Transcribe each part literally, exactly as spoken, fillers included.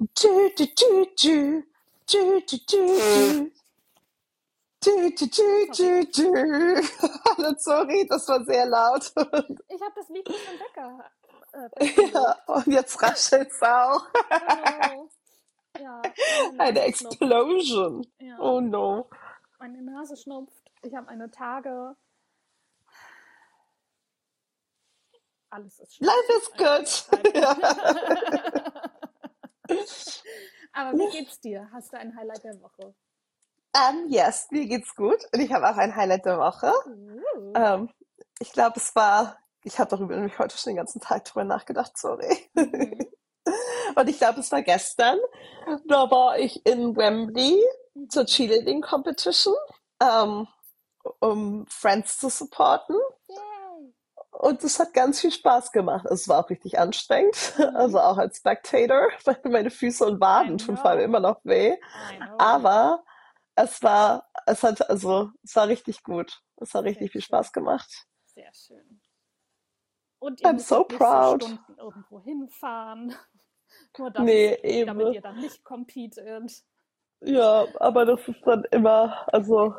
Tschü, tschü, tschü, tschü. Tschü, tschü, tschü, tschü. Tschü, tschü, tschü, Sorry. tschü, tschü. Hallo, sorry, das war sehr laut. Ich habe das Mikro schon wegge äh, Ja, weggelegt. und jetzt raschelt's auch. Oh no. Ja, meine Eine Nase schnupft. Explosion. Ja, Oh no. meine Nase schnupft. Ich habe meine Tage. Alles ist Life schlecht is eigentlich. good. Live. Ja. Aber wie geht's dir? Hast du ein Highlight der Woche? Um, yes, mir geht's gut. Und ich habe auch ein Highlight der Woche. Uh. Ähm, ich glaube, es war, ich habe darüber nämlich heute schon den ganzen Tag drüber nachgedacht, sorry. Mhm. Und ich glaube, es war gestern. Da war ich in Wembley zur Mhm. Cheerleading Competition, ähm, um Friends zu supporten. Yay. Und es hat ganz viel Spaß gemacht. Es war auch richtig anstrengend, Mhm. also auch als Spectator, weil meine Füße und I Waden tun vor allem immer know. noch weh. I know. Aber es war, es hat, also, es war richtig gut. Es hat Sehr richtig viel schön. Spaß gemacht. Sehr schön. Und ihr I'm so musstet nicht so proud. Stunden irgendwo hinfahren, nur dass, Nee, damit eben. ihr dann nicht competet. Ja, aber das ist dann immer, also,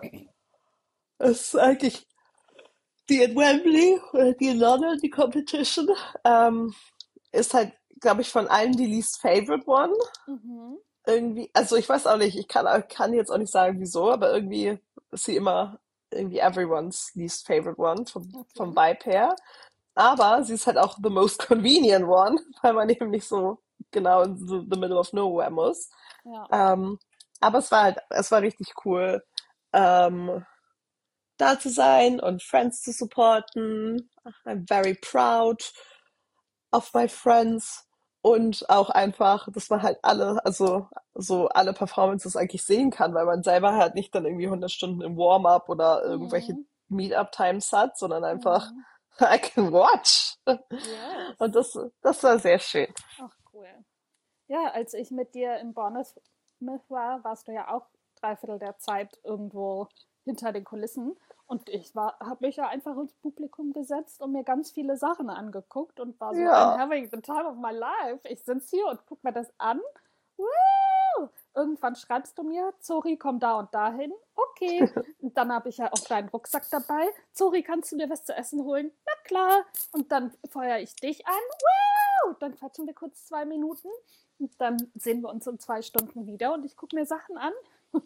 es ist eigentlich die in Wembley oder die in London, die Competition, ähm, ist halt, glaube ich, von allen die least favorite one. Mhm. Irgendwie, also ich weiß auch nicht, ich kann, kann jetzt auch nicht sagen, wieso, aber irgendwie ist sie immer irgendwie everyone's least favorite one vom, vom Okay. Vibe her. Aber sie ist halt auch the most convenient one, weil man eben nicht so genau in the, the middle of nowhere muss. Ja. Ähm, aber es war halt, es war richtig cool, ähm, da zu sein und Friends zu supporten. I'm very proud of my friends und auch einfach, dass man halt alle, also so alle Performances eigentlich sehen kann, weil man selber halt nicht dann irgendwie hundert Stunden im Warm-up oder irgendwelche Mhm. Meetup-Times hat, sondern einfach Mhm. I can watch. Yes. Und das, das war sehr schön. Ach, cool. Ja, als ich mit dir in Bournemouth war, warst du ja auch dreiviertel der Zeit irgendwo hinter den Kulissen. Und ich war, habe mich ja einfach ins Publikum gesetzt und mir ganz viele Sachen angeguckt und war so, I'm Ja. having the time of my life. Ich sitze hier und guck mir das an. Woo! Irgendwann schreibst du mir, Zori, komm da und dahin. Okay. Und dann habe ich ja auch deinen Rucksack dabei. Zori, kannst du mir was zu essen holen? Na klar. Und dann feuere ich dich an. Woo! Dann quatschen wir kurz zwei Minuten. Und dann sehen wir uns in zwei Stunden wieder und ich gucke mir Sachen an.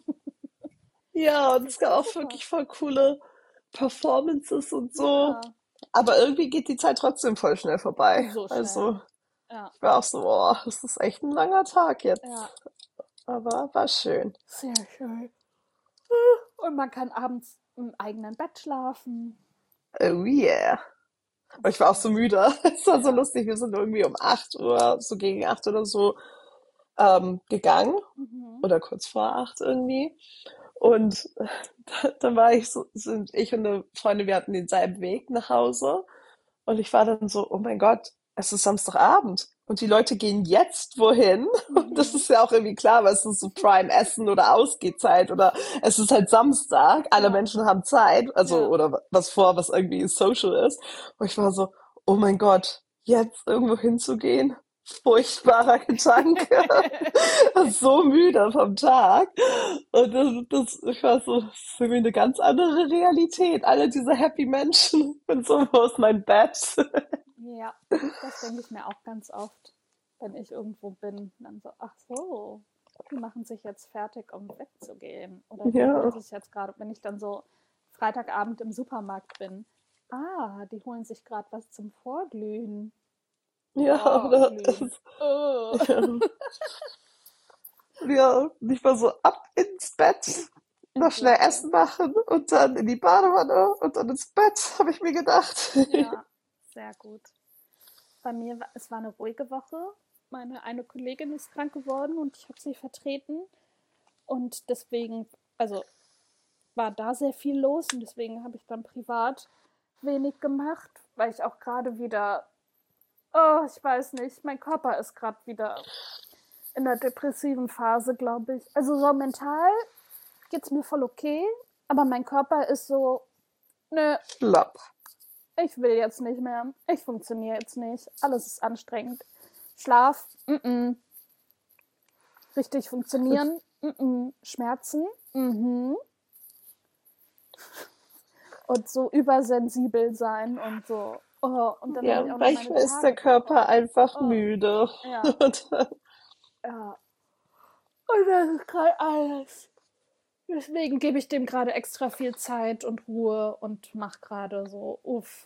Ja, und Das es gab war auch super. wirklich voll coole Performances und so. Ja, Aber irgendwie geht die Zeit trotzdem voll schnell vorbei. so schnell. Also, Ja, ich war auch so, oh, das ist echt ein langer Tag ja, jetzt. Aber war schön. sehr schön. Und man kann abends im eigenen Bett schlafen. Oh yeah. Aber ich Das war auch war, so müde. Es war so ja. lustig. Wir sind irgendwie um acht Uhr, so gegen acht oder so, ähm, gegangen. Mhm. Oder kurz vor acht irgendwie. Und da, dann war ich so, sind ich und eine Freundin, wir hatten denselben Weg nach Hause. Und ich war dann so, oh mein Gott, es ist Samstagabend. Und die Leute gehen jetzt wohin? Und das Mhm. ist ja auch irgendwie klar, weil es ist so Prime-Essen oder Ausgehzeit oder es ist halt Samstag, alle Ja, Menschen haben Zeit, also ja. oder was vor, was irgendwie social ist. Und ich war so, oh mein Gott, jetzt irgendwo hinzugehen? Furchtbarer Gedanke. So müde vom Tag. Ja, Und das, das, ich war so, das ist irgendwie eine ganz andere Realität. Alle diese happy Menschen. Und so, wo ist mein Bett? ja. Das denke ich mir auch ganz oft, wenn ich irgendwo bin. Dann so, ach so, die machen sich jetzt fertig, um wegzugehen. Oder die holen Ja, sich jetzt gerade, wenn ich dann so Freitagabend im Supermarkt bin. Ah, die holen sich gerade was zum Vorglühen. ja, oder, Vorglühen. Oh. ja, ja, nicht mal so ab ins Bett, noch schnell Exactly. Essen machen und dann in die Badewanne und dann ins Bett, habe ich mir gedacht. Ja, sehr gut. Bei mir, war- es war eine ruhige Woche. Meine eine Kollegin ist krank geworden und ich habe sie vertreten. Und deswegen, also war da sehr viel los und deswegen habe ich dann privat wenig gemacht, weil ich auch gerade wieder, oh, ich weiß nicht, mein Körper ist gerade wieder in der depressiven Phase, glaube ich. Also so mental geht's mir voll okay, aber mein Körper ist so, nö, Schlapp. ich will jetzt nicht mehr, ich funktioniere jetzt nicht, alles ist anstrengend. Schlaf, mm -mm. richtig funktionieren, mm-mm. Schmerzen, mhm. Und so übersensibel sein und so. Oh, und dann habe Ja, ich auch noch meine manchmal ist der Tage Körper bekommen. einfach Oh, müde. ja, Und, ja. Und das ist gerade alles. Deswegen gebe ich dem gerade extra viel Zeit und Ruhe und mache gerade so, uff.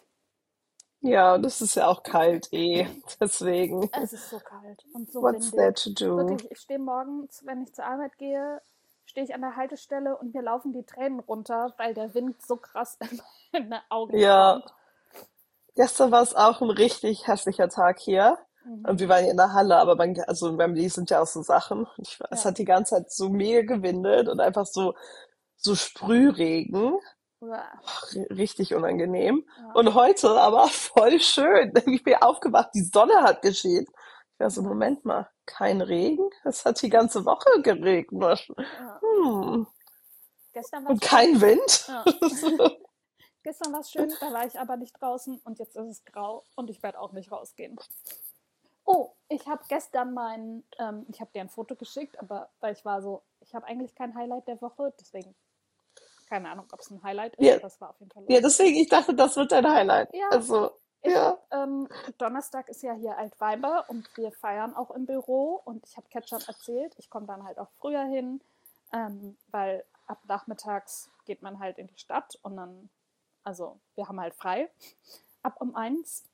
ja, das ist ja auch kalt eh. Deswegen, Es ist so kalt und so what's there windig. to do? Wirklich, ich stehe morgens, wenn ich zur Arbeit gehe, stehe ich an der Haltestelle und mir laufen die Tränen runter, weil der Wind so krass in meine Augen Ja, kommt. gestern war es auch ein richtig hässlicher Tag hier. Und wir Mhm. waren hier in der Halle, aber beim, also in Wembley sind ja auch so Sachen. Und Ich, es Ja. hat die ganze Zeit so mega gewindet und einfach so, so Sprühregen. Uah. R- Richtig unangenehm. Ja. Und heute aber voll schön. Ich bin aufgewacht, die Sonne hat geschienen. Ich war so, Nice. Moment mal, kein Regen? Es hat die ganze Woche geregnet. Ja. Hm. Gestern war Und es schön. kein Wind? Ja. Gestern war es schön, da war ich aber nicht draußen und jetzt ist es grau und ich werde auch nicht rausgehen. Oh, ich habe gestern mein, ähm, ich habe dir ein Foto geschickt, aber weil ich war so, ich habe eigentlich kein Highlight der Woche, deswegen keine Ahnung, ob es ein Highlight ist, Ja, aber es war auf jeden Fall ja, lustig. deswegen, ich dachte, das wird dein Highlight. Ja, Also, ich habe, ja. ähm, Donnerstag ist ja hier Altweiber und wir feiern auch im Büro und ich habe Ketchup erzählt, ich komme dann halt auch früher hin, ähm, weil ab nachmittags geht man halt in die Stadt und dann, also wir haben halt frei ab um eins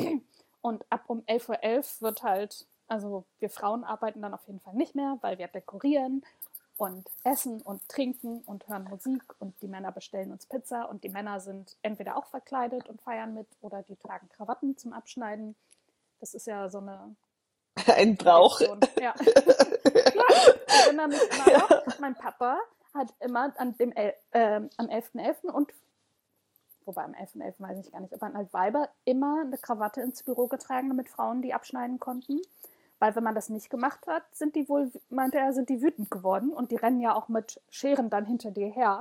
und ab um elf Uhr elf wird halt, also wir Frauen arbeiten dann auf jeden Fall nicht mehr, weil wir dekorieren und essen und trinken und hören Musik und die Männer bestellen uns Pizza und die Männer sind entweder auch verkleidet und feiern mit oder die tragen Krawatten zum Abschneiden. Das ist ja so eine Ein Brauch. Tradition. Ja, klar, ich erinnere mich immer noch, Ja. mein Papa hat immer an dem El äh, am elften elften und wobei am elften elften weiß ich gar nicht, aber an Altweiber immer eine Krawatte ins Büro getragen, damit Frauen die abschneiden konnten. Weil wenn man das nicht gemacht hat, sind die wohl, meinte er, sind die wütend geworden und die rennen ja auch mit Scheren dann hinter dir her.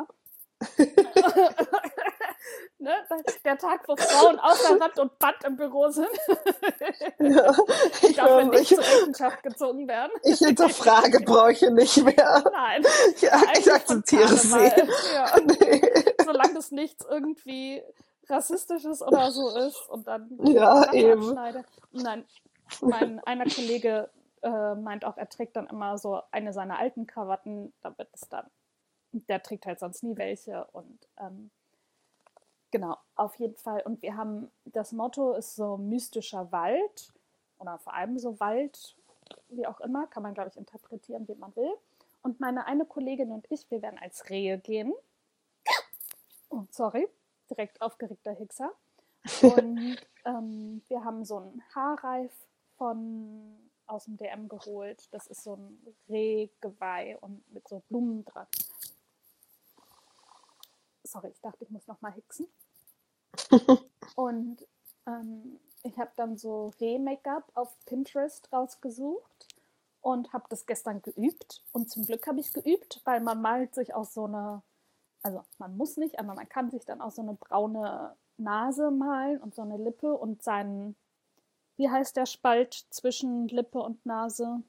Ne? Der Tag, wo Frauen außer Rand und Band im Büro sind, Ja. die Ich, dafür ähm, nicht ich, zur Rechenschaft gezogen werden. ich hinterfrage Bräuche nicht mehr. Nein, Ja, ich eigentlich von akzeptiere sie. Karneval. Ja. Nee. Solange das nichts irgendwie Rassistisches oder so ist und dann die Ja, Krawatte eben. abschneide. Und dann mein einer Kollege äh, meint auch, er trägt dann immer so eine seiner alten Krawatten, damit es dann, der trägt halt sonst nie welche und ähm, genau, auf jeden Fall. Und wir haben, das Motto ist so mystischer Wald oder vor allem so Wald, wie auch immer, kann man glaube ich interpretieren, wie man will. Und meine eine Kollegin und ich, wir werden als Rehe gehen. Oh, sorry, direkt aufgeregter Hickser. Und ähm, wir haben so einen Haarreif von aus dem D M geholt. Das ist so ein Rehgeweih und mit so Blumen dran. Sorry, ich dachte, ich muss noch mal hicksen. Und ähm, ich habe dann so Reh-Make-up auf Pinterest rausgesucht und habe das gestern geübt. Und zum Glück habe ich geübt, weil man malt sich auch so eine, also man muss nicht, aber man kann sich dann auch so eine braune Nase malen und so eine Lippe und seinen, wie heißt der Spalt zwischen Lippe und Nase?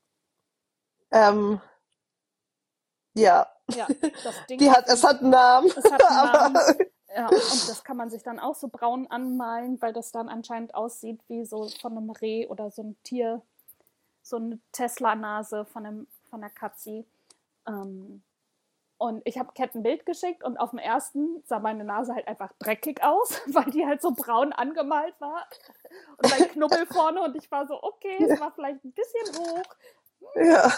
Ähm, ja, Ja, das Ding die auf hat, es jeden hat einen Namen, Es hat einen aber Namen. Ja, und das kann man sich dann auch so braun anmalen, weil das dann anscheinend aussieht wie so von einem Reh oder so ein Tier, so eine Tesla-Nase von, einem, von einer Katze. Ähm, und ich habe Cat ein Bild geschickt und auf dem ersten sah meine Nase halt einfach dreckig aus, weil die halt so braun angemalt war. Und mein Knubbel vorne und ich war so, okay, es war vielleicht ein bisschen hoch. ja.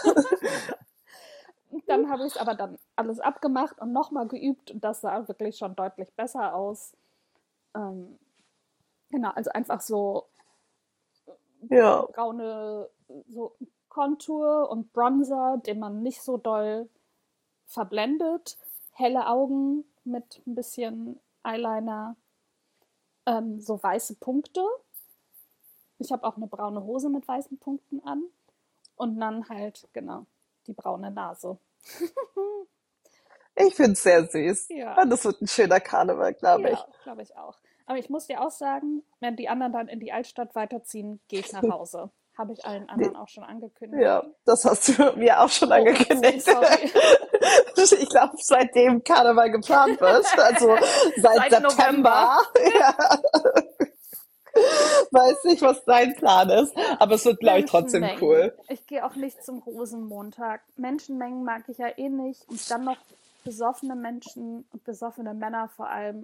Dann habe ich es aber dann alles abgemacht und nochmal geübt und das sah wirklich schon deutlich besser aus. Ähm, genau, also einfach so Ja. braune so Kontur und Bronzer, den man nicht so doll verblendet. Helle Augen mit ein bisschen Eyeliner. Ähm, so weiße Punkte. Ich habe auch eine braune Hose mit weißen Punkten an. Und dann halt, genau, die braune Nase. Ich finde es sehr süß. Ja. Und das wird ein schöner Karneval, glaube ich. Ja, glaube ich auch. Aber ich muss dir auch sagen, wenn die anderen dann in die Altstadt weiterziehen, gehe ich nach Hause. Habe ich allen Nee, anderen auch schon angekündigt. ja, das hast du mir auch schon Oh, upsie, angekündigt. sorry. Ich glaube, seitdem Karneval geplant wird, also seit Seit November. September, ja, weiß nicht, was dein Plan ist, Ja, aber es wird, glaube ich, trotzdem Menschenmengen. cool. Ich gehe auch nicht zum Rosenmontag. Menschenmengen mag ich ja eh nicht. Und dann noch besoffene Menschen und besoffene Männer vor allem.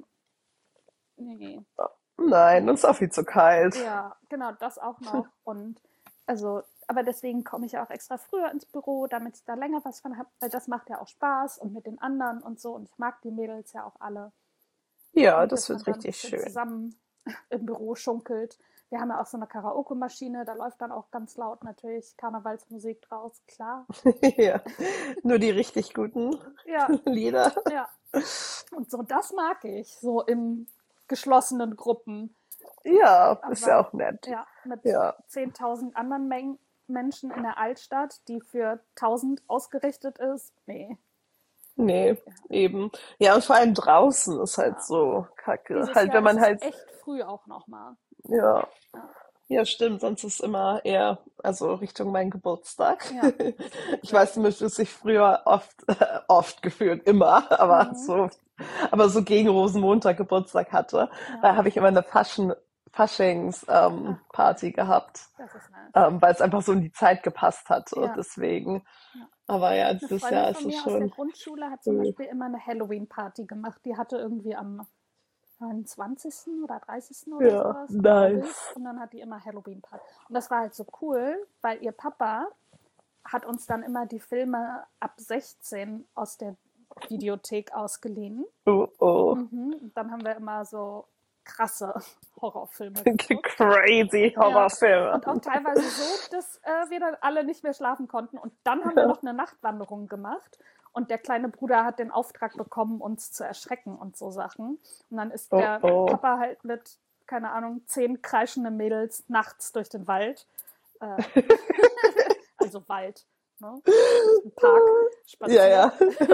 Nee. Nein, uns ist auch viel zu kalt. Ja, genau, das auch noch. Und also, aber deswegen komme ich ja auch extra früher ins Büro, damit ich da länger was von habe, weil das macht ja auch Spaß und mit den anderen und so. Und ich mag die Mädels ja auch alle. Ja, Und das dass man wird dann ein richtig bisschen schön. zusammen im Büro schunkelt. Wir haben ja auch so eine Karaoke-Maschine, da läuft dann auch ganz laut natürlich Karnevalsmusik draus, klar. Ja, nur die richtig guten Ja, Lieder. ja. Und so, das mag ich, so in geschlossenen Gruppen. Ja, ist ja Aber auch nett. ja, mit Ja, zehntausend anderen Men Menschen in der Altstadt, die für tausend ausgerichtet ist, nee. nee, eben. Ja, und vor allem draußen ist halt Ja. so kacke. Dieses Halt, wenn Jahr ist man es halt, echt früh auch nochmal. ja, Ja. ja, stimmt, sonst ist immer eher, also Richtung mein Geburtstag. Ja, das ist Ich sehr weiß, du gut. müsstest sich früher oft, oft gefühlt, immer, aber Mhm. so, aber so gegen Rosenmontag Geburtstag hatte, Ja. da habe ich immer eine Faschen, Faschings, ähm, Ah, cool. Party gehabt, Das ist nice. ähm, weil es einfach so in die Zeit gepasst hatte, Ja, deswegen. ja. Aber ja, Eine dieses Freundin Jahr von ist es mir aus der schon Grundschule hat zum früh. Beispiel immer eine Halloween-Party gemacht. Die hatte irgendwie am neunundzwanzigsten oder dreißigsten oder Ja, sowas, glaube ich. nice. Und dann hat die immer Halloween-Party. Und das war halt so cool, weil ihr Papa hat uns dann immer die Filme ab sechzehn aus der Videothek ausgeliehen. Oh, oh. Mhm. Und dann haben wir immer so krasse Horrorfilme geguckt. Crazy Ja, Horrorfilme. und auch teilweise so, dass äh, wir dann alle nicht mehr schlafen konnten. Und dann haben wir noch eine Nachtwanderung gemacht. Und der kleine Bruder hat den Auftrag bekommen, uns zu erschrecken und so Sachen. Und dann ist Oh, der oh. Papa halt mit, keine Ahnung, zehn kreischende Mädels nachts durch den Wald, äh, also Wald, ne? Durch den Park Ja, ja. spaziert.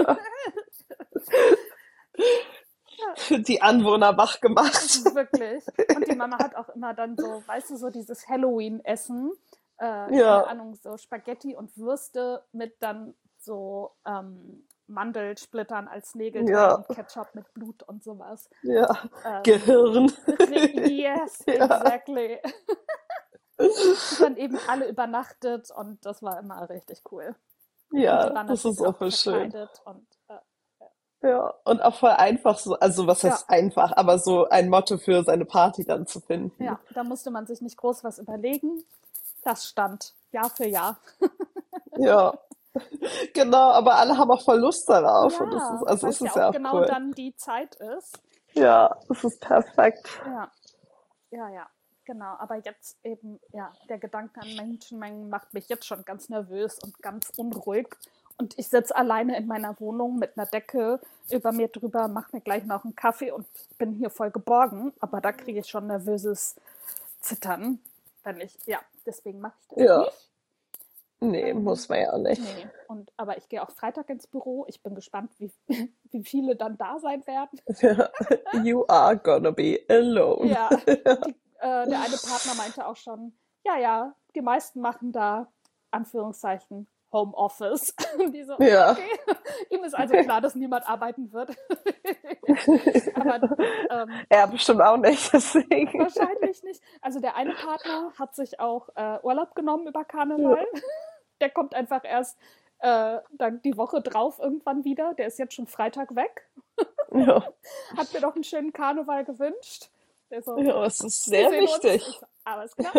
Ja, Die Anwohner wach gemacht. wirklich. Und die Mama hat auch immer dann so, weißt du, so dieses Halloween-Essen, äh, keine Ja, Ahnung, so Spaghetti und Würste mit dann so ähm, Mandelsplittern als Nägel drin ja, und Ketchup mit Blut und sowas. ja. Ähm, Gehirn. yes, Ja. exactly. Und dann eben alle übernachtet und das war immer richtig cool. Und die Ja, waren das ist natürlich auch auch voll schön. verkleidet und äh, Ja, und auch voll einfach so, also was ja, heißt einfach, aber so ein Motto für seine Party dann zu finden. ja, da musste man sich nicht groß was überlegen. Das stand Jahr für Jahr. Ja, genau, aber alle haben auch voll Lust darauf und das ist, Ja, also weil es es ja ist ja auch auch genau cool. dann die Zeit ist. Ja, es ist perfekt. Ja, ja, ja, genau. Aber jetzt eben, ja, der Gedanke an Menschenmengen macht mich jetzt schon ganz nervös und ganz unruhig. Und ich sitze alleine in meiner Wohnung mit einer Decke über mir drüber, mache mir gleich noch einen Kaffee und bin hier voll geborgen. Aber da kriege ich schon nervöses Zittern, wenn ich, ja, deswegen mache ich das Ja, nicht. nee, Ähm, muss man ja nicht. nee, und, aber ich gehe auch Freitag ins Büro. Ich bin gespannt, wie, wie viele dann da sein werden. You are gonna be alone. Ja, die, äh, der eine Partner meinte auch schon, ja, ja, die meisten machen da, Anführungszeichen, Homeoffice. Die so, Ja, okay, ihm ist also klar, dass niemand arbeiten wird. Aber ähm, er bestimmt auch nicht, deswegen. wahrscheinlich nicht. Also der eine Partner hat sich auch äh, Urlaub genommen über Ja, Karneval. Der kommt einfach erst äh, dann die Woche drauf irgendwann wieder. Der ist jetzt schon Freitag weg. ja, Hat mir doch einen schönen Karneval gewünscht. Der so, ja, es ist wir sehr sehen uns. Ich wichtig. so, alles klar.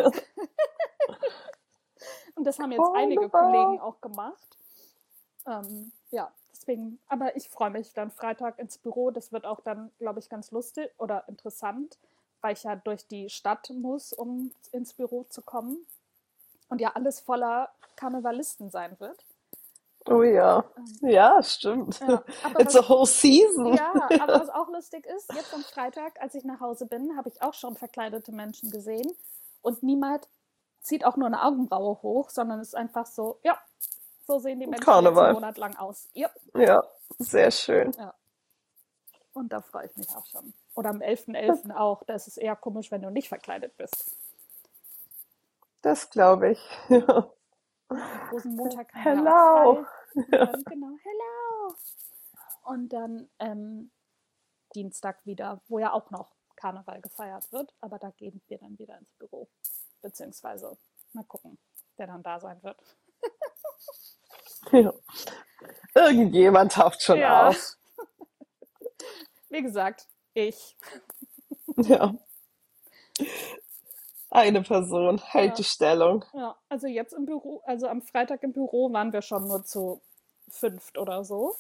Und das haben jetzt einige Karneval. Kollegen auch gemacht. Ähm, ja, deswegen, aber ich freue mich dann Freitag ins Büro. Das wird auch dann, glaube ich, ganz lustig oder interessant, weil ich ja durch die Stadt muss, um ins Büro zu kommen. Und ja, alles voller Karnevalisten sein wird. Oh ja. Ähm, Ja, stimmt. ja, aber It's was, a whole season. ja, aber was auch lustig ist, jetzt am Freitag, als ich nach Hause bin, habe ich auch schon verkleidete Menschen gesehen. Und niemand zieht auch nur eine Augenbraue hoch, sondern ist einfach so, ja, so sehen die Menschen jetzt einen Karneval. Monat lang aus. Ja, Ja, sehr schön. ja. Und da freue ich mich auch schon. Oder am elften elften auch. Da ist es eher komisch, wenn du nicht verkleidet bist. das glaube ich. Ja. Und am Rosenmontag haben wir auch Hello. frei. Und dann, genau, hello. Und dann ähm, Dienstag wieder, wo ja auch noch Karneval gefeiert wird. Aber da gehen wir dann wieder ins Büro. Beziehungsweise mal gucken, wer dann da sein wird. Ja. Irgendjemand taucht schon Ja, auf. wie gesagt, ich. Ja. Eine Person hält Ja, die Stellung. ja. Also jetzt im Büro, also am Freitag im Büro waren wir schon nur zu fünft oder so.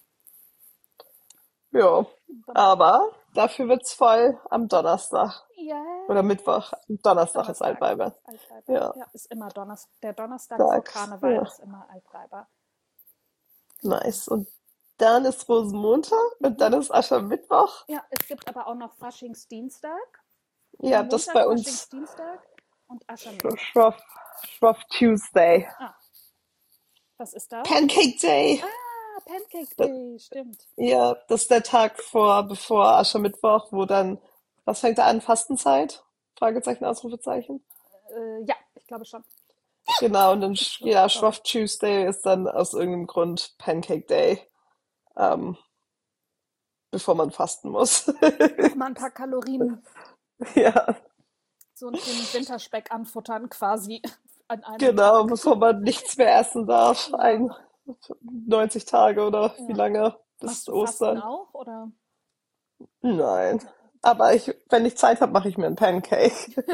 Ja. Und dann, Aber dafür wird's voll am Donnerstag. ja, Oder Mittwoch. Donnerstag ist Donnerstag Altweiber. ist Altweiber. Ja. Ja, ist immer Donnerstag. Der Donnerstag vor Sag's. Karneval Ja. ist immer Altweiber. Genau. Nice. Und dann ist Rosenmontag und Mhm. dann ist Aschermittwoch. Ja, es gibt aber auch noch Faschingsdienstag, Ja, das Rosenmontag, bei uns Faschingsdienstag und Sch- Aschermittwoch. Schroff, Schroff Tuesday. Ah, was ist das? Pancake Day. Ah, Pancake Das, Day, stimmt. ja, das ist der Tag vor, bevor Aschermittwoch, wo dann, was fängt da an? Fastenzeit? Fragezeichen, Ausrufezeichen. Äh, ja, ich glaube schon. Genau, und dann, Ich sch- glaube ja, schon. Schroff Tuesday ist dann aus irgendeinem Grund Pancake Day, ähm, bevor man fasten muss. Nochmal ein paar Kalorien, Ja, so, so einen Winterspeck anfuttern quasi an einem genau, Tag. bevor man nichts mehr essen darf. Ja, Ein, neunzig Tage oder wie ja. lange Machst bis du Fasten Ostern? auch, oder? Nein. Aber ich, wenn ich Zeit habe, mache ich mir einen Pancake.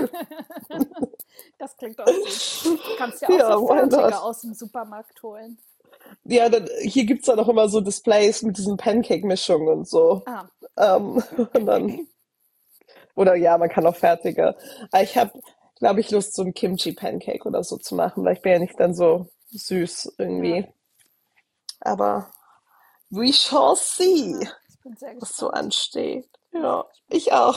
Das klingt doch süß. Du kannst ja auch so Ja, why fertige not? aus dem Supermarkt holen. Ja, dann, hier gibt's dann auch immer so Displays mit diesen Pancake-Mischungen und so. Ah, Ähm, und dann, oder ja, man kann auch fertige. Aber ich habe, glaube ich, Lust, so ein Kimchi-Pancake oder so zu machen, weil ich bin ja nicht dann so süß ja, irgendwie. Aber we shall see, ja. Ich bin sehr was so gespannt. ansteht. Ich bin sehr Ja, gespannt. ich auch.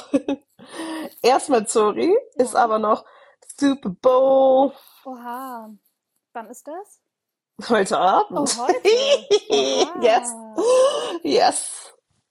Erstmal, sorry, ist Ja. aber noch Super Bowl Oha. Wann ist das? heute Oh, Abend. heute. Yes, Oha. yes.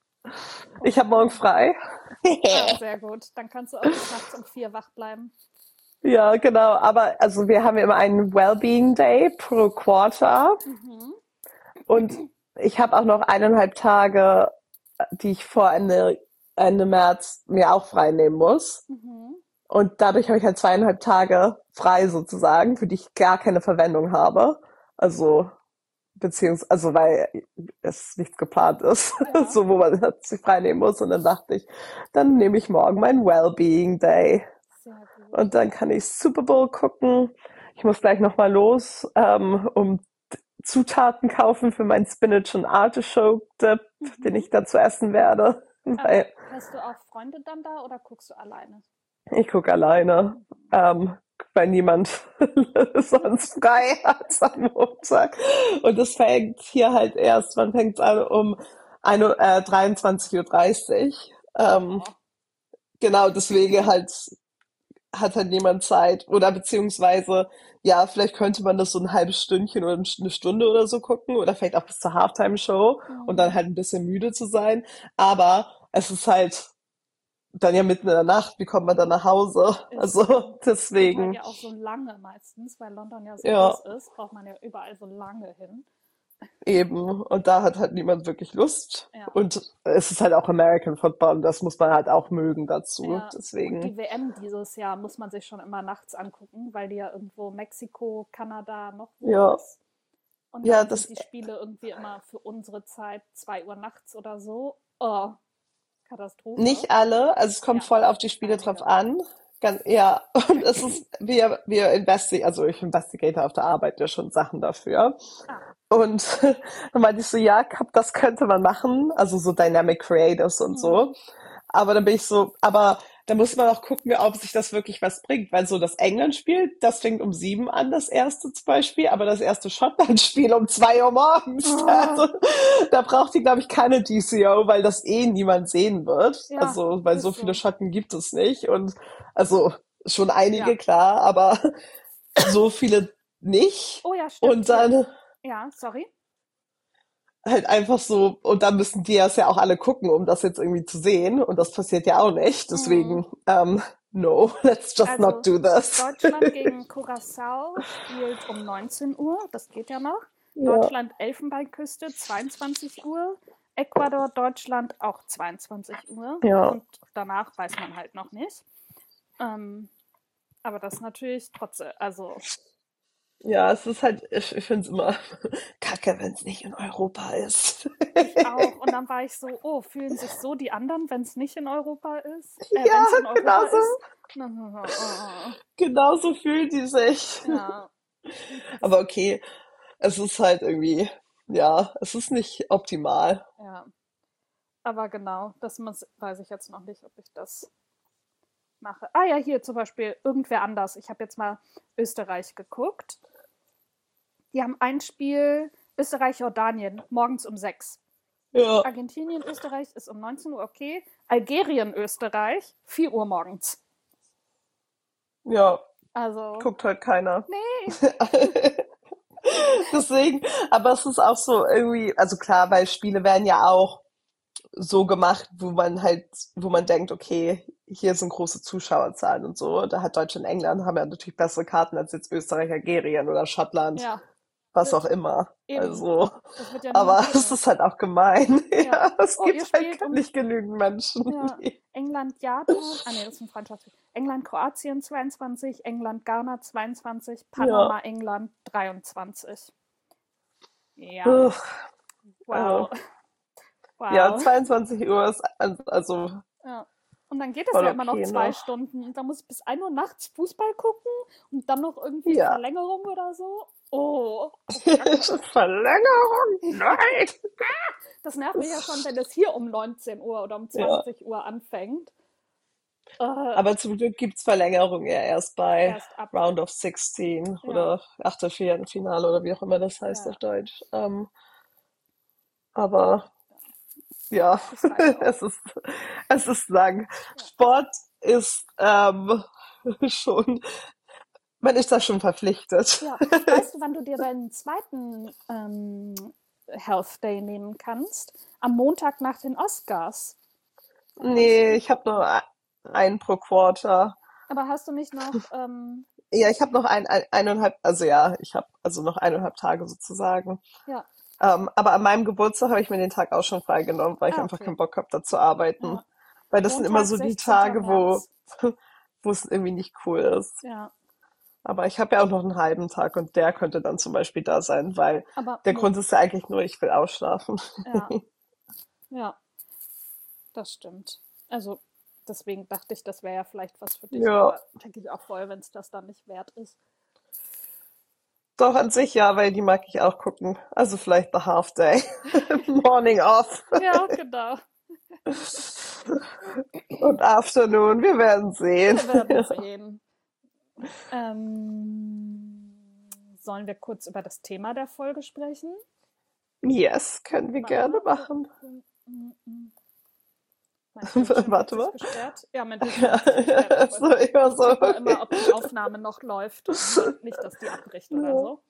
Ich habe morgen Oha. frei. Ah, sehr gut. Dann kannst du auch bis nachts um vier wach bleiben. Ja, genau. Aber also wir haben immer einen Wellbeing Day pro Quarter Mhm. und ich habe auch noch eineinhalb Tage, die ich vor Ende, Ende März mir auch frei nehmen muss. Mhm. Und dadurch habe ich halt zweieinhalb Tage frei sozusagen, für die ich gar keine Verwendung habe. Also beziehungsweise, also weil es nichts geplant ist, Ja, so wo man halt sich frei nehmen muss. Und dann dachte ich, dann nehme ich morgen meinen Wellbeing Day. sehr gut. Und dann kann ich Super Bowl gucken. Ich muss gleich nochmal los, ähm, um Zutaten kaufen für meinen Spinach und Artichoke Dip, den Mhm. ich dazu essen werde. Aber Weil hast du auch Freunde dann da oder guckst du alleine? ich gucke alleine, Mhm. ähm, weil niemand sonst frei hat am Montag. Und es fängt hier halt erst, wann fängt es an? Um eine, äh, dreiundzwanzig Uhr dreißig. Ähm, Oh. genau, deswegen halt hat halt niemand Zeit. Oder beziehungsweise, ja, vielleicht könnte man das so ein halbes Stündchen oder eine Stunde oder so gucken oder vielleicht auch bis zur Halftime-Show und dann Mhm. halt ein bisschen müde zu sein. Aber es ist halt dann ja mitten in der Nacht, wie kommt man dann nach Hause? Ist Also so. Geht halt deswegen, ja auch so lange meistens, weil London ja so ja, groß ist, braucht man ja überall so lange hin. eben. Und da hat halt niemand wirklich Lust. Ja, Und es ist halt auch American Football und das muss man halt auch mögen dazu. ja. Und Deswegen, die W M dieses Jahr muss man sich schon immer nachts angucken, weil die ja irgendwo Mexiko, Kanada, noch wo ja, ist. Und ja, dann sind das die Spiele irgendwie immer für unsere Zeit zwei Uhr nachts oder so. Oh, Katastrophe. nicht alle, also es kommt Ja, voll auf die Spiele drauf einige. an. Ganz, ja, und es ist, wir, wir investigieren, also ich investigate auf der Arbeit ja schon Sachen dafür. Ah, Und dann meinte ich so, ja, Kap, das könnte man machen, also so Dynamic Creatives und so. mhm. Aber dann bin ich so, aber da muss man auch gucken, ob sich das wirklich was bringt, weil so das England-Spiel, das fängt um sieben an, das erste zum Beispiel, aber das erste Schottland-Spiel um zwei Uhr morgens. Oh, Also da braucht die, glaube ich, keine D C O, weil das eh niemand sehen wird. ja, Also, weil so ist viele so. Schotten gibt es nicht. Und also schon einige, Ja. klar, aber so viele nicht. Oh ja, stimmt. Und Hier. dann Ja, sorry. halt einfach so, und dann müssen die das ja auch alle gucken, um das jetzt irgendwie zu sehen. Und das passiert ja auch nicht. Mhm. Deswegen, ähm, no, let's just Also not do this. Deutschland gegen Curaçao spielt um neunzehn Uhr, das geht ja noch. Ja, Deutschland Elfenbeinküste zweiundzwanzig Uhr. Ecuador Deutschland auch zweiundzwanzig Uhr. ja. Und danach weiß man halt noch nicht. Ähm, aber das natürlich trotzdem, also Ja, es ist halt, ich, ich finde es immer kacke, wenn es nicht in Europa ist. ich auch. Und dann war ich so, oh, fühlen sich so die anderen, wenn es nicht in Europa ist? Äh, wenn Ja, es in Europa genauso, ist? Na, na, na, oh, genauso fühlt die sich. ja, Aber okay, es ist halt irgendwie, ja, es ist nicht optimal. ja. Aber genau, das muss, weiß ich jetzt noch nicht, ob ich das mache. Ah ja, hier zum Beispiel irgendwer anders. Ich habe jetzt mal Österreich geguckt. Die haben ein Spiel Österreich-Jordanien morgens um sechs. Ja, Argentinien, Österreich ist um neunzehn Uhr okay. Algerien, Österreich, vier Uhr morgens. ja, Also, guckt halt keiner. nee. Deswegen, aber es ist auch so irgendwie, also klar, weil Spiele werden ja auch so gemacht, wo man halt, wo man denkt, okay, hier sind große Zuschauerzahlen und so. Da hat Deutschland, England haben ja natürlich bessere Karten als jetzt Österreich, Algerien oder Schottland, Ja, was auch immer. eben. Also, Das wird ja niemand aber gucken. es ist halt auch gemein. Ja. Ja, es Oh, ihr gibt halt spielt um nicht genügend Menschen. ja, die- England, Japan, ah nee, das ist ein Freundschaftsspiel. England, Kroatien zweiundzwanzig, England, Ghana zweiundzwanzig, Panama, Ja. England dreiundzwanzig. Ja, Uch, wow. ja, Wow. zweiundzwanzig Uhr ist also, also Ja. Und dann geht es voll ja immer noch okay zwei noch. Stunden. Und dann muss ich bis ein Uhr nachts Fußball gucken und dann noch irgendwie Ja. Verlängerung oder so. Oh, Kacke. Verlängerung? Nein! Das nervt mich ja schon, wenn es hier um neunzehn Uhr oder um Ja. zwanzig Uhr anfängt. Äh, Aber zum Glück gibt's Verlängerung ja erst bei erst ab. Round of sechzehn Ja. oder Achtelfinale oder wie auch immer das heißt Ja. auf Deutsch. Ähm, aber ja, Das reicht auch. es ist, es ist lang. Sport ist ähm, schon, man ist da schon verpflichtet. Ja. Weißt du, wann du dir deinen zweiten ähm, Health Day nehmen kannst? Am Montag nach den Oscars. Nee, ich habe nur ein- einen pro Quarter. Aber hast du nicht noch, ähm, Ja, ich habe noch ein, ein, eineinhalb, also ja, ich habe also noch eineinhalb Tage sozusagen. ja, Ähm, aber an meinem Geburtstag habe ich mir den Tag auch schon freigenommen, weil ich Ah, einfach okay. keinen Bock habe, da zu arbeiten. Ja. Weil das sind immer Montag, so die sechzehnten Tage, wo, März. wo es irgendwie nicht cool ist. Ja, Aber ich habe ja auch noch einen halben Tag und der könnte dann zum Beispiel da sein, weil aber der Mo- Grund ist ja eigentlich nur, ich will ausschlafen. ja, ja, das stimmt. Also deswegen dachte ich, das wäre ja vielleicht was für dich, Ja. aber denke ich auch voll, wenn es das dann nicht wert ist. Doch, an sich ja, weil die mag ich auch gucken. Also vielleicht the Half Day. Morning off Ja, genau. und Afternoon. Wir werden sehen. Wir werden sehen. Ähm, sollen wir kurz über das Thema der Folge sprechen? Yes, können wir Warte gerne mal. machen. Mein Bildschirm hat Warte sich mal. gesperrt. Ja, mein Bildschirm hat sich gesperrt. Ich So, ich war so, gucke mal immer, okay. ob die Aufnahme noch läuft. Nicht, dass die abbricht oder Ja. so.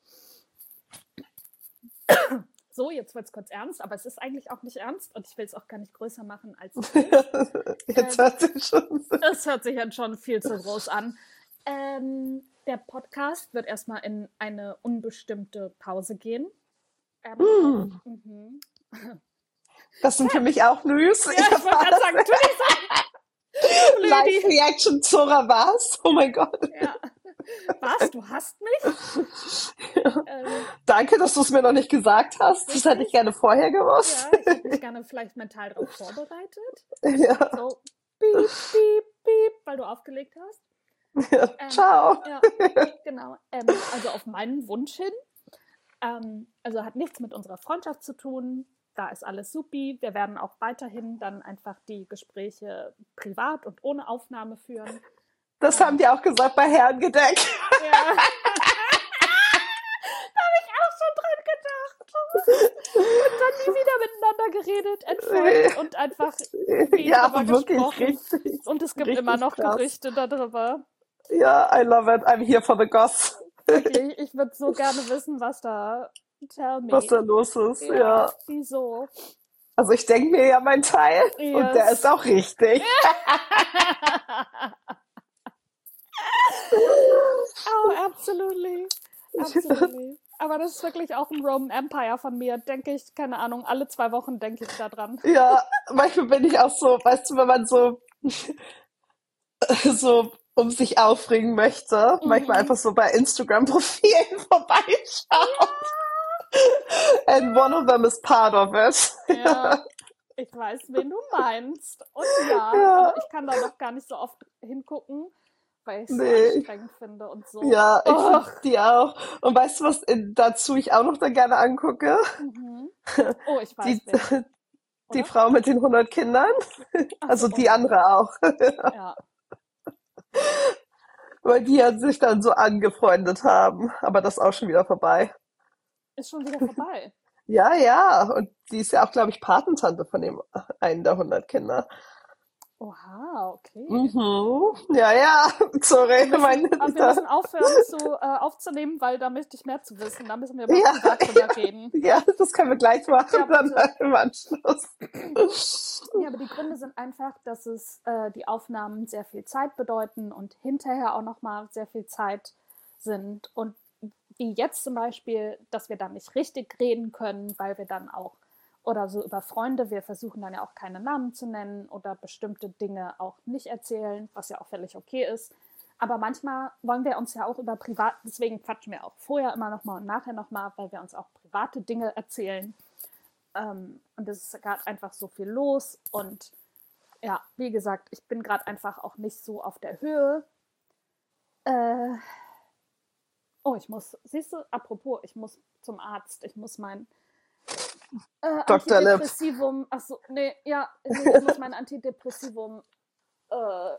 So, jetzt wird es kurz ernst, aber es ist eigentlich auch nicht ernst und ich will es auch gar nicht größer machen, als es ist. Jetzt hört sich schon. Das hört sich jetzt schon viel zu groß an. Ähm, der Podcast wird erstmal in eine unbestimmte Pause gehen. Ähm, Hm, mhm. das sind für mich auch News. Ja, Ich ich wollte habe gerade sagen, tu nicht so. Blödi. Live-Reaction Zora was? Oh mein Gott. Ja. Was? Du hasst mich? Ähm, Danke, dass du es mir noch nicht gesagt hast. Das hätte ich gerne vorher gewusst. ja, ich hätte mich gerne vielleicht mental darauf vorbereitet. Ja. So, piep, piep, piep, weil du aufgelegt hast. Ja. Ähm, Ciao. Ja, genau. Ähm, also auf meinen Wunsch hin. Ähm, also hat nichts mit unserer Freundschaft zu tun. Da ist alles supi. Wir werden auch weiterhin dann einfach die Gespräche privat und ohne Aufnahme führen. Das haben die auch gesagt bei Herrengedeck. Ja. Da habe ich auch schon dran gedacht. Und dann nie wieder miteinander geredet, entfolgt und einfach viel Ja, drüber wirklich gesprochen. richtig. Und es gibt richtig immer noch krass. Gerüchte darüber. Ja, I love it. I'm here for the goss. Wirklich, ich würde so gerne wissen, was da. Tell me. Was da los ist. Ja, Ja. wieso? Also ich denke mir ja mein Teil. Und der Yes. ist auch richtig. Oh, absolutely. Absolutely. Aber das ist wirklich auch ein Roman Empire von mir. Denke ich, keine Ahnung, alle zwei Wochen denke ich da dran. Ja, manchmal bin ich auch so, weißt du, wenn man so, so um sich aufregen möchte, manchmal Mhm. einfach so bei Instagram-Profilen vorbeischauen. And one of them is part of it. Ja, ich weiß, wen du meinst. Und ja, Ja, aber ich kann da doch gar nicht so oft hingucken, weil ich es so nee. anstrengend finde und so. Ja, ich finde Och. die auch. Und weißt du, was in, dazu ich auch noch da gerne angucke? Mhm. Oh, ich weiß Die, wen, die oder? Frau mit den hundert Kindern. Ach so, Also oh die ja. andere auch. Ja, ja. Weil die ja sich dann so angefreundet haben. Aber das ist auch schon wieder vorbei. Ist schon wieder vorbei. Ja, ja. Und die ist ja auch, glaube ich, Patentante von dem einen der hundert Kinder. Oha, okay. Mhm. Ja, ja. Sorry, Wir müssen, meine, aber wir da, müssen aufhören zu, äh, aufzunehmen, weil da möchte ich mehr zu wissen. Da müssen wir mal ja, privat drüber reden. ja, das können wir gleich machen, Ja, dann bitte. im Anschluss. Ja, aber die Gründe sind einfach, dass es äh, die Aufnahmen sehr viel Zeit bedeuten und hinterher auch nochmal sehr viel Zeit sind. Und wie jetzt zum Beispiel, dass wir dann nicht richtig reden können, weil wir dann auch, oder so über Freunde, wir versuchen dann ja auch keine Namen zu nennen oder bestimmte Dinge auch nicht erzählen, was ja auch völlig okay ist. Aber manchmal wollen wir uns ja auch über privat, deswegen quatschen wir auch vorher immer nochmal und nachher nochmal, weil wir uns auch private Dinge erzählen. Ähm, und es ist gerade einfach so viel los. Und ja, wie gesagt, ich bin gerade einfach auch nicht so auf der Höhe. Äh, oh, ich muss, siehst du, apropos, ich muss zum Arzt. Ich muss mein äh, Doktor Lipp. Antidepressivum, achso, nee, ja, nee, ich muss mein Antidepressivum äh,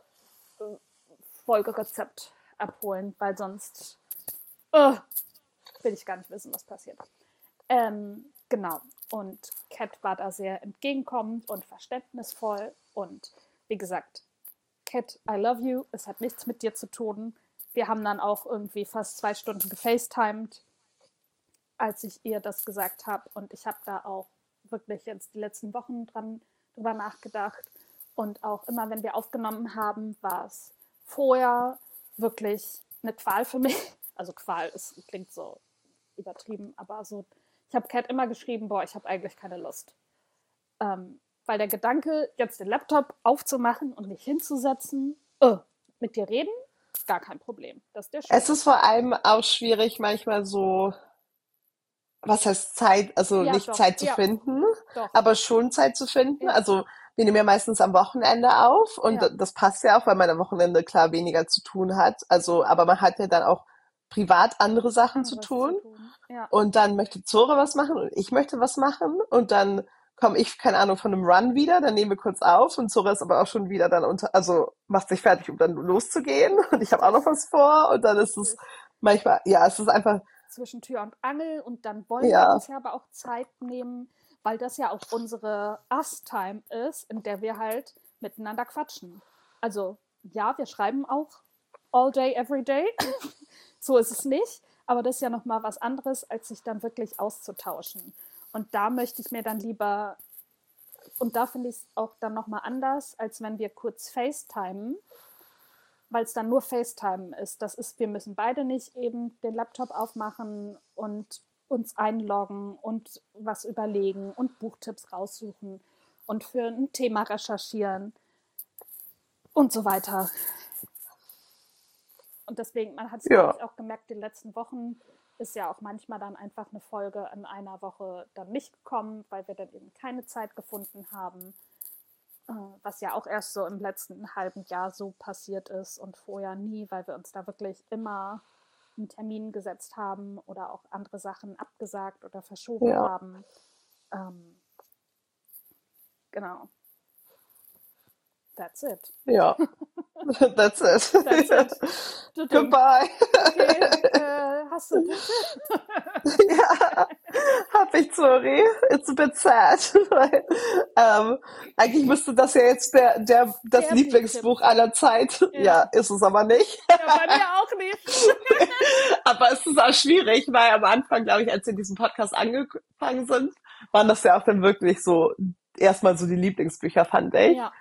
Folgerezept abholen, weil sonst äh, will ich gar nicht wissen, was passiert. Ähm, genau. Und Cat war da sehr entgegenkommend und verständnisvoll. Und wie gesagt, Cat, I love you. Es hat nichts mit dir zu tun. Wir haben dann auch irgendwie fast zwei Stunden gefacetimed, als ich ihr das gesagt habe. Und ich habe da auch wirklich jetzt die letzten Wochen dran drüber nachgedacht. Und auch immer, wenn wir aufgenommen haben, war es vorher wirklich eine Qual für mich. Also Qual, es klingt so übertrieben, aber so, ich habe Cat immer geschrieben, boah, ich habe eigentlich keine Lust. Ähm, weil der Gedanke, jetzt den Laptop aufzumachen und mich hinzusetzen, äh, mit dir reden, gar kein Problem. Das ist der Es Shit. ist vor allem auch schwierig, manchmal so, was heißt Zeit, also Ja, nicht doch, Zeit zu ja, finden, doch, aber schon Zeit zu finden. ja, Also wir nehmen ja meistens am Wochenende auf und ja, das passt ja auch, weil man am Wochenende klar weniger zu tun hat. Also, aber man hat ja dann auch privat andere Sachen zu anderes zu tun tun. Ja, und dann möchte Zora was machen und ich möchte was machen und dann komme ich, keine Ahnung, von einem Run wieder, dann nehmen wir kurz auf und Zora ist aber auch schon wieder dann unter, also macht sich fertig, um dann loszugehen und ich habe auch noch richtig, was vor und dann ist es richtig. manchmal, ja, es ist einfach, Zwischen Tür und Angel und dann wollen wir ja, uns ja aber auch Zeit nehmen, weil das ja auch unsere Us-Time ist, in der wir halt miteinander quatschen. Also ja, wir schreiben auch all day, every day. So ist es nicht, aber das ist ja nochmal was anderes, als sich dann wirklich auszutauschen. Und da möchte ich mir dann lieber, und da finde ich es auch dann nochmal anders, als wenn wir kurz FaceTimen, weil es dann nur FaceTime ist. Das ist, wir müssen beide nicht eben den Laptop aufmachen und uns einloggen und was überlegen und Buchtipps raussuchen und für ein Thema recherchieren und so weiter. Und deswegen, man hat es, glaube ja, ich, auch gemerkt, die letzten Wochen ist ja auch manchmal dann einfach eine Folge in einer Woche dann nicht gekommen, weil wir dann eben keine Zeit gefunden haben, was ja auch erst so im letzten halben Jahr so passiert ist und vorher nie, weil wir uns da wirklich immer einen Termin gesetzt haben oder auch andere Sachen abgesagt oder verschoben ja, haben. Ähm, genau. That's it. ja. That's it. That's it. Tudum. Goodbye. Okay, äh, hast du Punkte? Ja, hab ich, sorry. It's a bit sad. Weil, ähm, eigentlich müsste das ja jetzt der, der, das Der Lieblingsbuch Buchtipp. aller Zeit. Ja, Ja. ist es aber nicht. Ja, bei mir auch nicht. Aber es ist auch schwierig, weil am Anfang, glaube ich, als wir diesen Podcast angefangen sind, waren das ja auch dann wirklich so erstmal so die Lieblingsbücher, fand ich. Ja.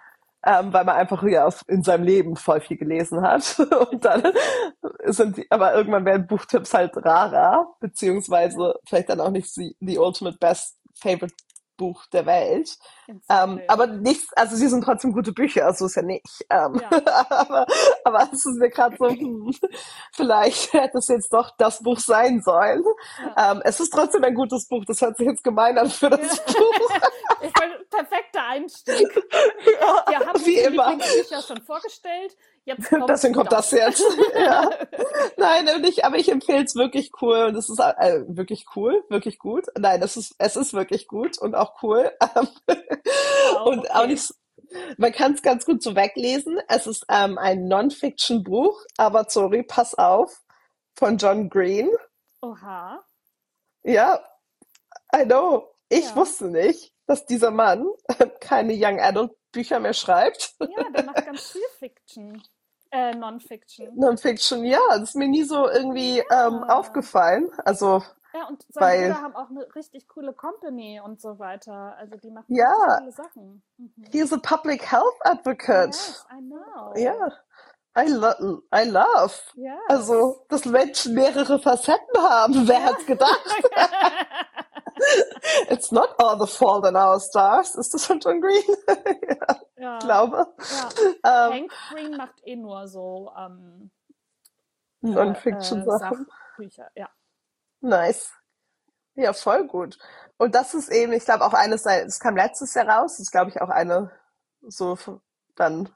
ähm, weil man einfach ja in seinem Leben voll viel gelesen hat. Und dann sind die, aber irgendwann werden Buchtipps halt rarer, Ja, beziehungsweise vielleicht dann auch nicht die, die Ultimate Best Favorite Buch der Welt. Ähm, inspiriert. aber nichts, also sie sind trotzdem gute Bücher, so ist ja nicht. Ähm, Ja, aber, aber es ist mir gerade so, hm, vielleicht hätte es jetzt doch das Buch sein sollen. ja. Ähm, es ist trotzdem ein gutes Buch, das hört sich jetzt gemein an für Ja. das Buch. Ich bin perfekter Einstieg. Ja, Wir haben wie unsere immer. Lieblingsbücher schon vorgestellt. Jetzt kommt Deswegen kommt das das. jetzt. Ja. Nein, und ich, aber ich empfehle es wirklich cool und es ist äh, wirklich cool, wirklich gut. Nein, es ist, es ist wirklich gut und auch cool. Wow, Und auch okay. nicht, man kann es ganz gut so weglesen. Es ist ähm, ein Non-Fiction-Buch, aber sorry, pass auf, von John Green. Oha. Ja, I know. Ich Ja. wusste nicht, dass dieser Mann keine Young Adult Bücher mehr schreibt. Ja, der macht ganz viel Fiction. Äh, Non-Fiction. Non-Fiction, ja, das ist mir nie so irgendwie ähm, Ja. aufgefallen. Also, Ja, und sein weil, Bruder haben auch eine richtig coole Company und so weiter. Also die machen richtig ja, coole Sachen. Mhm. he's a public health advocate. Yes, I know. Ja, I, lo I love. Yes. Also, dass Menschen mehrere Facetten haben. Wer Ja. hat's gedacht? It's not all the fault in our stars. Ist das von John Green? Ja, ich Ja. glaube. Ja. Ähm, Hank Green macht eh nur so ähm, äh, äh, Non-Fiction-Sachen. Sachbücher, ja. Nice. Ja, voll gut. Und das ist eben, ich glaube auch eines, sein- es kam letztes Jahr raus, das ist glaube ich auch eine, so f- dann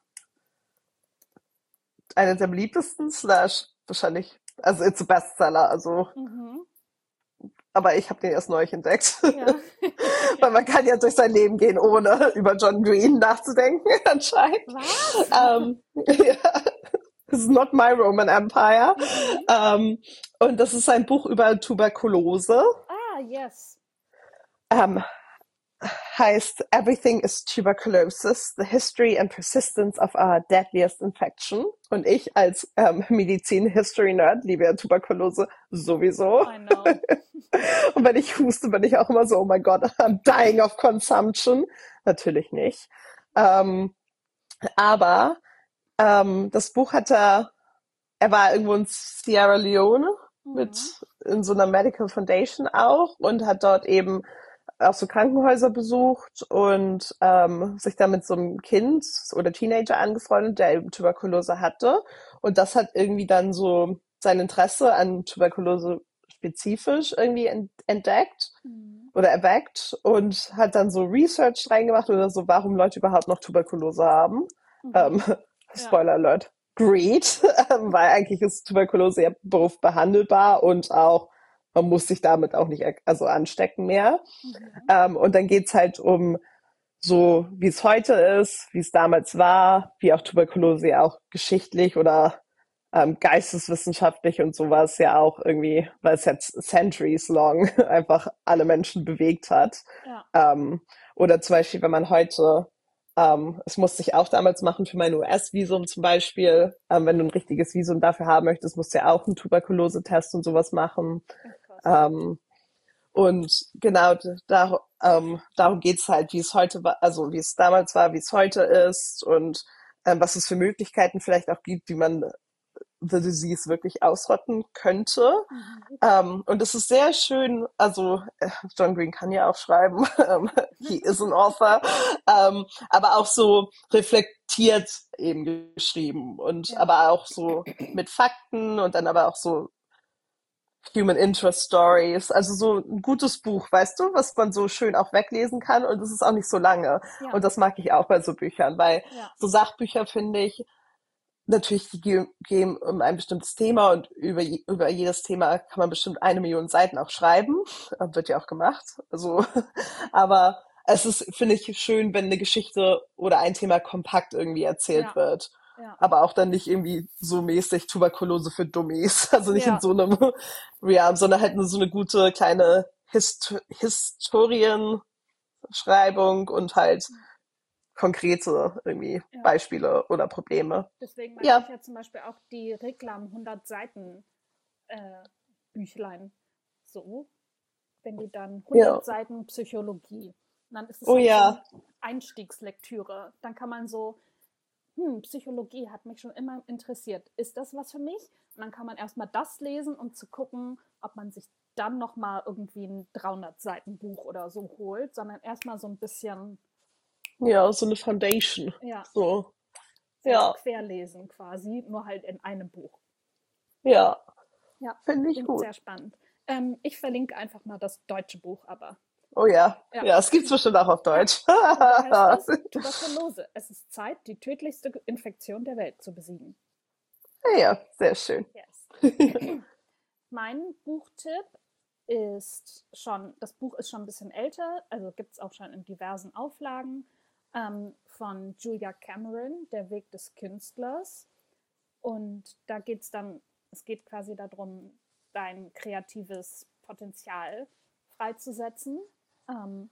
eine der beliebtesten, slash wahrscheinlich, also it's a Bestseller, also, Mhm. aber ich habe den erst neulich entdeckt. Ja. Weil man kann ja durch sein Leben gehen, ohne über John Green nachzudenken, anscheinend. Was? Ähm, ja, this is not my Roman Empire. Mhm. Ähm, und das ist ein Buch über Tuberkulose. Ah, yes. Ähm, heißt Everything is Tuberculosis, the history and persistence of our deadliest infection. Und ich als ähm, Medizin-History-Nerd liebe ja Tuberkulose sowieso. I know. Und wenn ich huste, bin ich auch immer so, oh mein Gott, I'm dying of consumption. Natürlich nicht. Ähm, aber ähm, das Buch hat er, er war irgendwo in Sierra Leone mit Mhm. in so einer Medical Foundation auch und hat dort eben auch so Krankenhäuser besucht und ähm, sich da mit so einem Kind oder Teenager angefreundet, der eben Tuberkulose hatte. Und das hat irgendwie dann so sein Interesse an Tuberkulose spezifisch irgendwie entdeckt Mhm. oder erweckt und hat dann so Research reingemacht oder so, warum Leute überhaupt noch Tuberkulose haben. Ähm, Mhm. Ja. Spoiler Alert. Greed, weil eigentlich ist Tuberkulose ja berufsbehandelbar und auch man muss sich damit auch nicht also anstecken mehr. Mhm. Ähm, und dann geht's halt um so, wie es heute ist, wie es damals war, wie auch Tuberkulose ja auch geschichtlich oder ähm, geisteswissenschaftlich und sowas ja auch irgendwie, weil es jetzt centuries long einfach alle Menschen bewegt hat. Ja. Ähm, oder zum Beispiel, wenn man heute, ähm, es musste ich auch damals machen für mein U S-Visum zum Beispiel, ähm, wenn du ein richtiges Visum dafür haben möchtest, musst du ja auch einen Tuberkulose-Test und sowas machen. Ach, krass. Ähm, und genau da, ähm, darum geht's halt, wie es heute war, also wie es damals war, wie es heute ist und ähm, was es für Möglichkeiten vielleicht auch gibt, wie man the disease wirklich ausrotten könnte. Mhm. Ähm, und es ist sehr schön, also äh, John Green kann ja auch schreiben, ähm, he is an author, ähm, aber auch so reflektiert eben geschrieben und Ja. aber auch so mit Fakten und dann aber auch so Human Interest Stories, also so ein gutes Buch, weißt du, was man so schön auch weglesen kann und es ist auch nicht so lange. Ja. Und das mag ich auch bei so Büchern, weil Ja. so Sachbücher finde ich, natürlich, die gehen um ein bestimmtes Thema und über, über jedes Thema kann man bestimmt eine Million Seiten auch schreiben. Wird ja auch gemacht. Also, aber es ist, finde ich, schön, wenn eine Geschichte oder ein Thema kompakt irgendwie erzählt Ja. wird. Ja. Aber auch dann nicht irgendwie so mäßig Tuberkulose für Dummies. Also nicht in Ja. so einem Realm, sondern halt nur so eine gute kleine Hist Historienschreibung und halt konkrete irgendwie Ja. Beispiele oder Probleme. Deswegen mag ich Ja, ja zum Beispiel auch die Reklam hundert Seiten äh, Büchlein so, wenn die dann ja. hundert Seiten Psychologie. Und dann ist es Oh halt so eine ja. Einstiegslektüre. Dann kann man so hm, Psychologie hat mich schon immer interessiert. Ist das was für mich? Und dann kann man erstmal das lesen, um zu gucken, ob man sich dann nochmal irgendwie ein dreihundert Seiten Buch oder so holt, sondern erstmal so ein bisschen, Ja, so eine Foundation. ja, So. so als Ja, Querlesen quasi, nur halt in einem Buch. ja, Ja, finde ich klingt gut. sehr spannend. Ähm, ich verlinke einfach mal das deutsche Buch aber. Oh ja. Ja, Ja, es gibt's bestimmt auch auf ja. Deutsch. Und da heißt es Tuberkulose. Es ist Zeit, die tödlichste Infektion der Welt zu besiegen. Ja, sehr schön. Yes. Mein Buchtipp ist schon, das Buch ist schon ein bisschen älter, also gibt es auch schon in diversen Auflagen, ähm, von Julia Cameron, Der Weg des Künstlers. Und da geht es dann, es geht quasi darum, dein kreatives Potenzial freizusetzen. Ähm,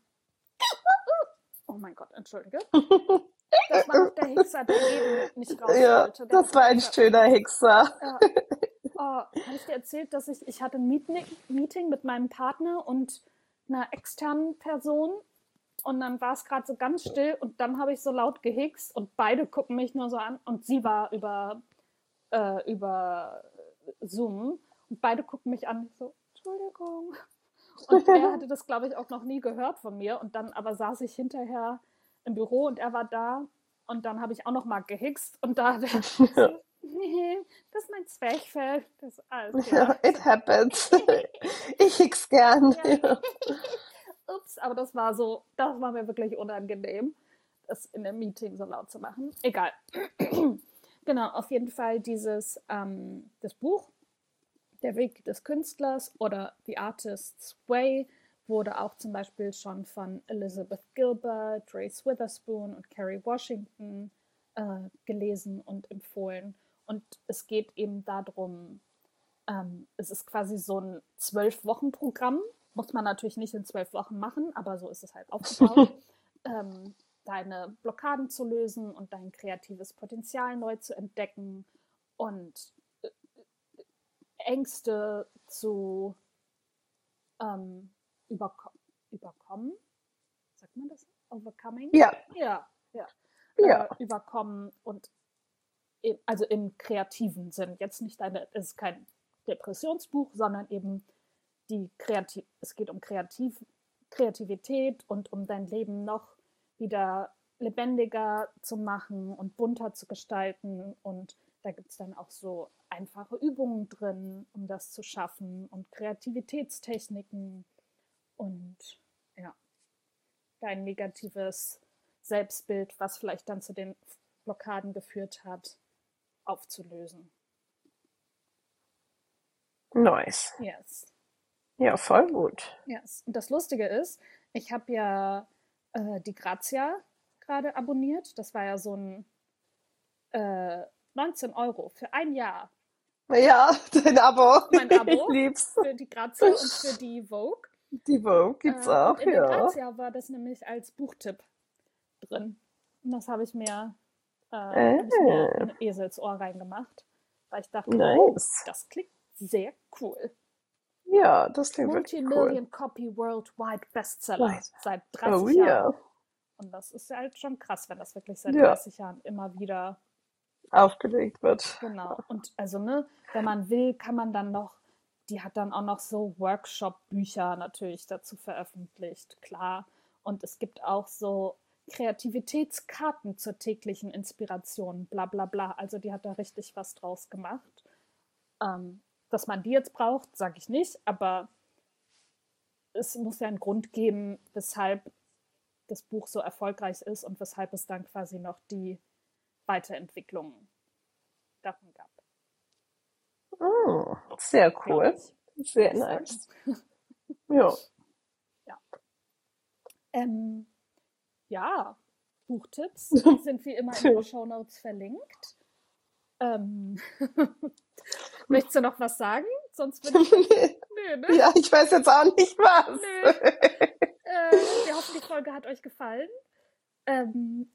oh mein Gott, entschuldige. Das war noch der Hickser, der eben nicht raus Ja, wollte. Der das war ein schöner Hickser. Ja. Oh, habe ich dir erzählt, dass ich, ich hatte ein Meeting, Meeting mit meinem Partner und einer externen Person und dann war es gerade so ganz still und dann habe ich so laut gehickst und beide gucken mich nur so an und sie war über, äh, über Zoom und beide gucken mich an, so, Entschuldigung. Und er hatte das, glaube ich, auch noch nie gehört von mir und dann aber saß ich hinterher im Büro und er war da und dann habe ich auch noch mal gehickst und da hat er so, nee, das ist mein Zwerchfell. Das ist alles klar. Ja, it happens. Ich hick's gern. Ja. Ups, aber das war so, das war mir wirklich unangenehm, das in einem Meeting so laut zu machen. Egal. Genau, auf jeden Fall dieses, ähm, das Buch, Der Weg des Künstlers oder The Artist's Way, wurde auch zum Beispiel schon von Elizabeth Gilbert, Reese Witherspoon und Kerry Washington äh, gelesen und empfohlen. Und es geht eben darum, ähm, es ist quasi so ein Zwölf-Wochen-Programm. Muss man natürlich nicht in zwölf Wochen machen, aber so ist es halt aufgebaut. ähm, deine Blockaden zu lösen und dein kreatives Potenzial neu zu entdecken und äh, Ängste zu ähm, überko überkommen. Sagt man das? Overcoming? Ja, Ja, ja. ja. Äh, überkommen und im, also im kreativen Sinn. Jetzt nicht eine, es ist kein Depressionsbuch, sondern eben die Kreativ, es geht um Kreativ, Kreativität und um dein Leben noch wieder lebendiger zu machen und bunter zu gestalten. Und da gibt es dann auch so einfache Übungen drin, um das zu schaffen und Kreativitätstechniken und ja, dein negatives Selbstbild, was vielleicht dann zu den Blockaden geführt hat, aufzulösen. Nice. Yes. Ja, voll gut. Yes. Und das Lustige ist, ich habe ja äh, die Grazia gerade abonniert. Das war ja so ein äh, neunzehn Euro für ein Jahr. Ja, dein Abo. Mein Ich Abo lieb's. für die Grazia und für die Vogue. Die Vogue gibt's Äh, auch, und in der ja. Grazia war das nämlich als Buchtipp drin. Und das habe ich mir, äh, Äh, hab ich mir in ein Eselsohr reingemacht, weil ich dachte, oh, nice. das klingt sehr cool. Ja, das klingt wirklich cool. Multimillion Copy Worldwide Bestseller Right. seit Oh dreißig ja. Jahren. Und das ist halt schon krass, wenn das wirklich seit Ja. dreißig Jahren immer wieder, Aufgelegt wird. genau. Und also, ne, wenn man will, kann man dann noch, die hat dann auch noch so Workshop-Bücher natürlich dazu veröffentlicht, klar. Und es gibt auch so Kreativitätskarten zur täglichen Inspiration, bla bla bla. Also die hat da richtig was draus gemacht. Ähm, dass man die jetzt braucht, sage ich nicht, aber es muss ja einen Grund geben, weshalb das Buch so erfolgreich ist und weshalb es dann quasi noch die Weiterentwicklung davon gab. Oh, sehr cool. Sehr Ich sagen. nice. Ja. Ja. Ähm, ja, Buchtipps sind wie immer in den Shownotes verlinkt. Ähm, möchtest du noch was sagen? Sonst würde ich. Nö, ne? Ja, ich weiß jetzt auch nicht was. Nö. Äh, wir hoffen, die Folge hat euch gefallen. Ähm,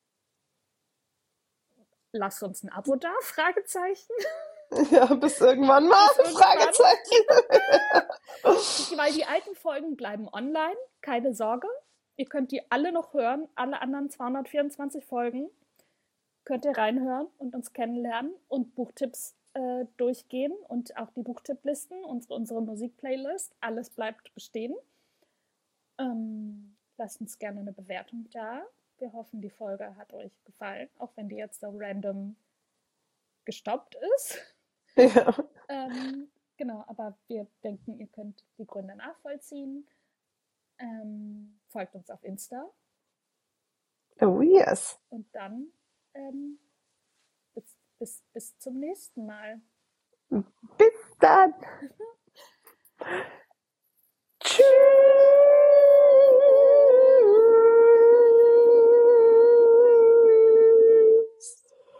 lasst uns ein Abo da, Fragezeichen. Ja, bis irgendwann mal, Bis irgendwann. Fragezeichen. Weil die alten Folgen bleiben online, keine Sorge. Ihr könnt die alle noch hören, alle anderen zweihundertvierundzwanzig Folgen. könnt ihr reinhören und uns kennenlernen und Buchtipps äh, durchgehen und auch die Buchtipplisten, unsere, unsere Musikplaylist. Alles bleibt bestehen. Ähm, lasst uns gerne eine Bewertung da. Wir hoffen, die Folge hat euch gefallen, auch wenn die jetzt so random gestoppt ist. Ja. Ähm, genau, aber wir denken, ihr könnt die Gründe nachvollziehen. Ähm, folgt uns auf Insta Oh yes. und dann ähm, bis, bis, bis zum nächsten Mal. Bis dann.